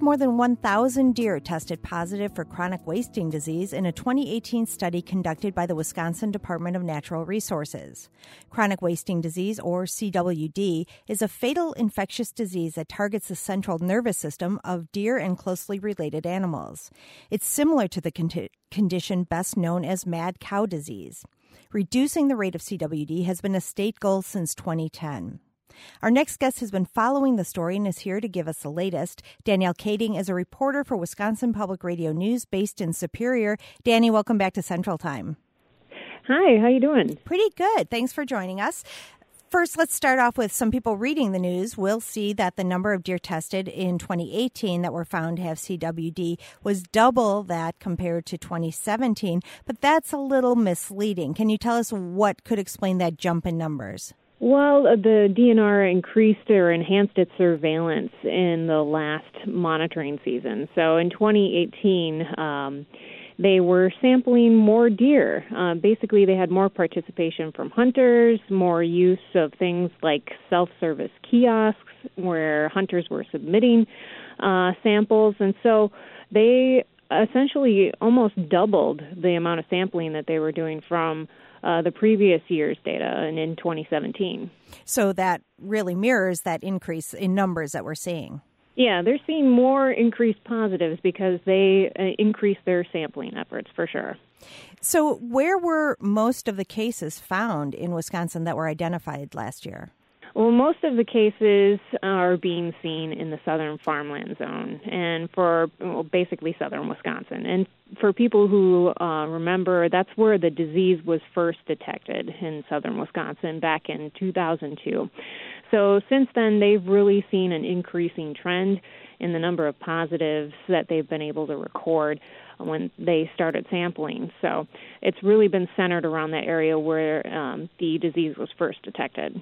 more than 1,000 deer tested positive for chronic wasting disease in a 2018 study conducted by the Wisconsin Department of Natural Resources. Chronic wasting disease, or CWD, is a fatal infectious disease that targets the central nervous system of deer and closely related animals. It's similar to the condition best known as mad cow disease. Reducing the rate of CWD has been a state goal since 2010. Our next guest has been following the story and is here to give us the latest. Danielle Kading is a reporter for Wisconsin Public Radio News based in Superior. Danny, welcome back to Central Time. Hi, how you doing? Pretty good. Thanks for joining us. First, let's start off with some people reading the news will see that the number of deer tested in 2018 that were found to have CWD was double that compared to 2017, but that's a little misleading. Can you tell us what could explain that jump in numbers? Well, the DNR increased or enhanced its surveillance in the last monitoring season. So in 2018, they were sampling more deer. Basically, they had more participation from hunters, more use of things like self-service kiosks where hunters were submitting samples. And so they essentially almost doubled the amount of sampling that they were doing from the previous year's data and in 2017. So that really mirrors that increase in numbers that we're seeing. Yeah, they're seeing more increased positives because they increased their sampling efforts for sure. So where were most of the cases found in Wisconsin that were identified last year? Well, most of the cases are being seen in the southern farmland zone and for basically southern Wisconsin. And for people who remember, that's where the disease was first detected in southern Wisconsin back in 2002. So since then, they've really seen an increasing trend in the number of positives that they've been able to record when they started sampling. So it's really been centered around that area where the disease was first detected.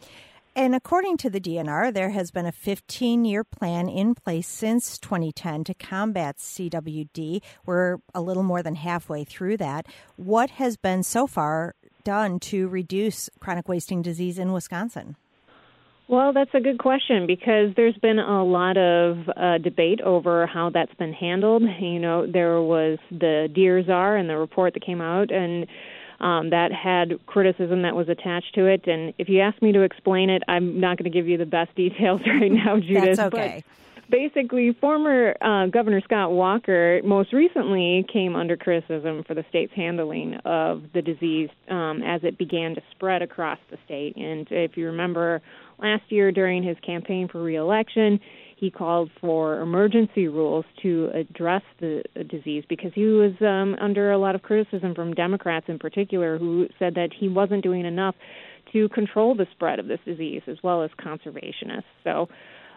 And according to the DNR, there has been a 15-year plan in place since 2010 to combat CWD. We're a little more than halfway through that. What has been so far done to reduce chronic wasting disease in Wisconsin? Well, that's a good question because there's been a lot of debate over how that's been handled. You know, there was the Deer Czar and the report that came out, and that had criticism that was attached to it. And if you ask me to explain it, I'm not going to give you the best details right now, Judith. That's okay. But basically, former Governor Scott Walker most recently came under criticism for the state's handling of the disease as it began to spread across the state. And if you remember, last year during his campaign for re-election, he called for emergency rules to address the disease because he was under a lot of criticism from Democrats in particular who said that he wasn't doing enough to control the spread of this disease as well as conservationists. So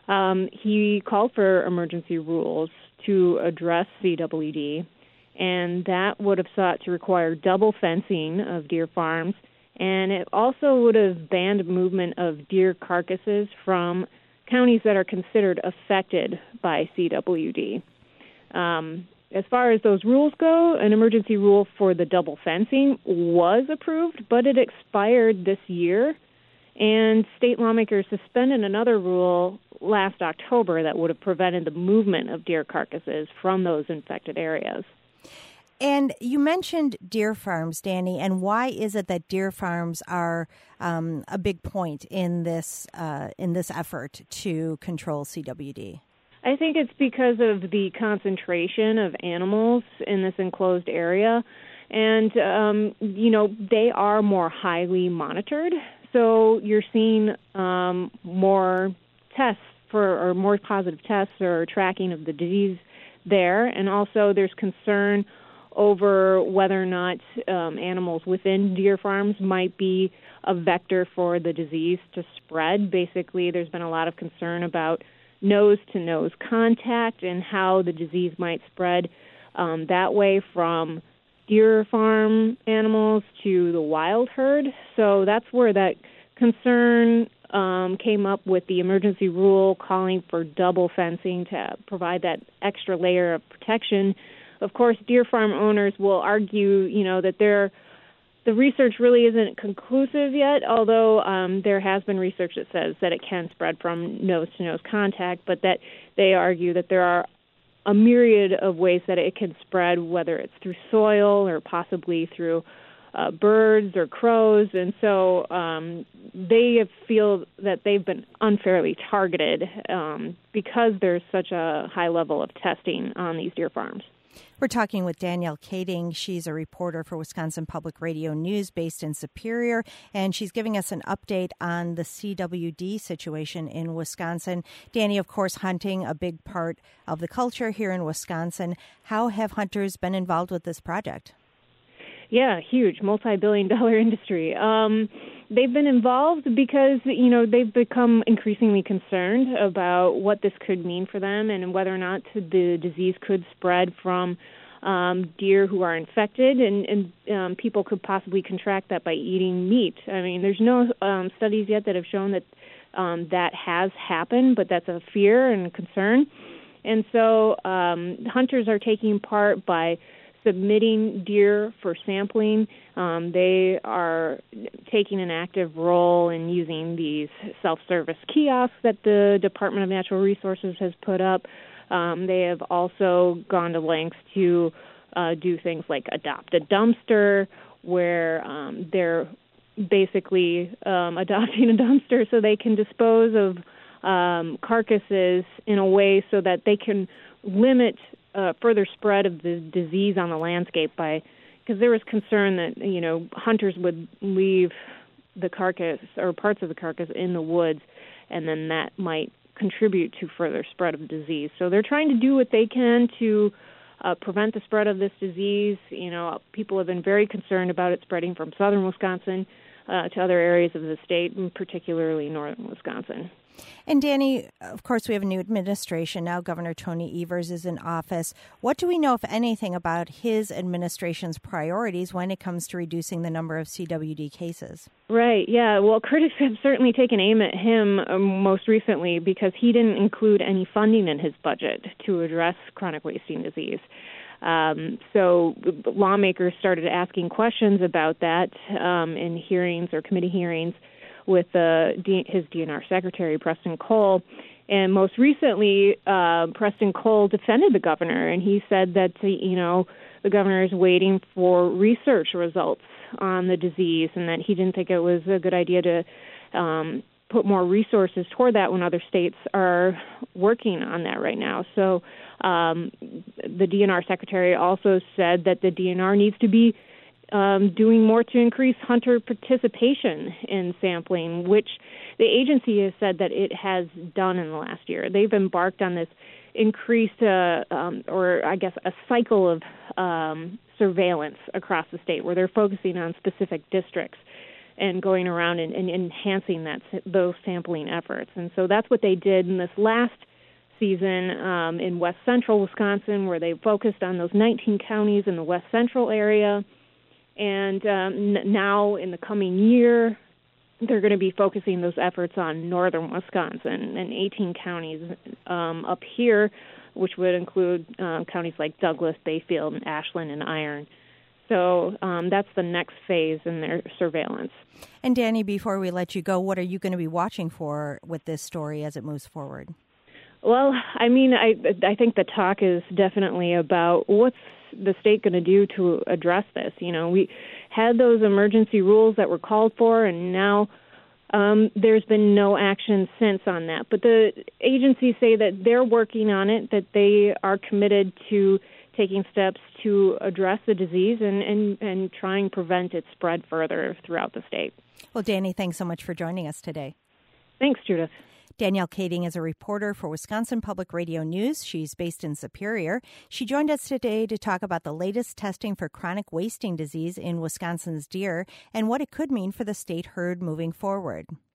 he called for emergency rules to address CWD, and that would have sought to require double fencing of deer farms, and it also would have banned movement of deer carcasses from counties that are considered affected by CWD. As far as those rules go, an emergency rule for the double fencing was approved, but it expired this year, and state lawmakers suspended another rule last October that would have prevented the movement of deer carcasses from those infected areas. And you mentioned deer farms, Danny, and why is it that deer farms are a big point in this effort to control CWD? I think it's because of the concentration of animals in this enclosed area, and they are more highly monitored. So you're seeing more tests or more positive tests or tracking of the disease there, and also there's concern over whether or not animals within deer farms might be a vector for the disease to spread. Basically, there's been a lot of concern about nose-to-nose contact and how the disease might spread that way from deer farm animals to the wild herd. So that's where that concern came up with the emergency rule calling for double fencing to provide that extra layer of protection. Of course, deer farm owners will argue, that the research really isn't conclusive yet, although there has been research that says that it can spread from nose-to-nose contact, but that they argue that there are a myriad of ways that it can spread, whether it's through soil or possibly through birds or crows. And so they feel that they've been unfairly targeted because there's such a high level of testing on these deer farms. We're talking with Danielle Kading. She's a reporter for Wisconsin Public Radio News based in Superior, and she's giving us an update on the CWD situation in Wisconsin. Danny, of course, hunting, a big part of the culture here in Wisconsin. How have hunters been involved with this project? Yeah, huge, multi-billion-dollar industry. They've been involved because, they've become increasingly concerned about what this could mean for them and whether or not the disease could spread from deer who are infected, and people could possibly contract that by eating meat. I mean, there's no studies yet that have shown that that has happened, but that's a fear and a concern. And so hunters are taking part by submitting deer for sampling. They are taking an active role in using these self-service kiosks that the Department of Natural Resources has put up. They have also gone to lengths to do things like adopt a dumpster, where they're basically adopting a dumpster so they can dispose of carcasses in a way so that they can limit further spread of the disease on the landscape because there was concern that, hunters would leave the carcass or parts of the carcass in the woods, and then that might contribute to further spread of the disease. So they're trying to do what they can to prevent the spread of this disease. People have been very concerned about it spreading from southern Wisconsin to other areas of the state, and particularly northern Wisconsin. And Danny, of course, we have a new administration now. Governor Tony Evers is in office. What do we know, if anything, about his administration's priorities when it comes to reducing the number of CWD cases? Right, yeah. Well, critics have certainly taken aim at him most recently because he didn't include any funding in his budget to address chronic wasting disease. So lawmakers started asking questions about that in hearings or committee hearings with his DNR secretary, Preston Cole. And most recently, Preston Cole defended the governor, and he said that, the governor is waiting for research results on the disease and that he didn't think it was a good idea to put more resources toward that when other states are working on that right now. So the DNR secretary also said that the DNR needs to be doing more to increase hunter participation in sampling, which the agency has said that it has done in the last year. They've embarked on this increased, a cycle of surveillance across the state where they're focusing on specific districts and going around and enhancing those sampling efforts. And so that's what they did in this last season in west central Wisconsin, where they focused on those 19 counties in the west central area. And now in the coming year, they're going to be focusing those efforts on northern Wisconsin and 18 counties up here, which would include counties like Douglas, Bayfield, and Ashland and Iron. So that's the next phase in their surveillance. And Danny, before we let you go, what are you going to be watching for with this story as it moves forward? Well, I think the talk is definitely about what's the state going to do to address this. We had those emergency rules that were called for, and now there's been no action since on that. But the agencies say that they're working on it, that they are committed to taking steps to address the disease and trying to prevent its spread further throughout the state. Well, Danny, thanks so much for joining us today. Thanks, Judith. Danielle Kading is a reporter for Wisconsin Public Radio News. She's based in Superior. She joined us today to talk about the latest testing for chronic wasting disease in Wisconsin's deer and what it could mean for the state herd moving forward.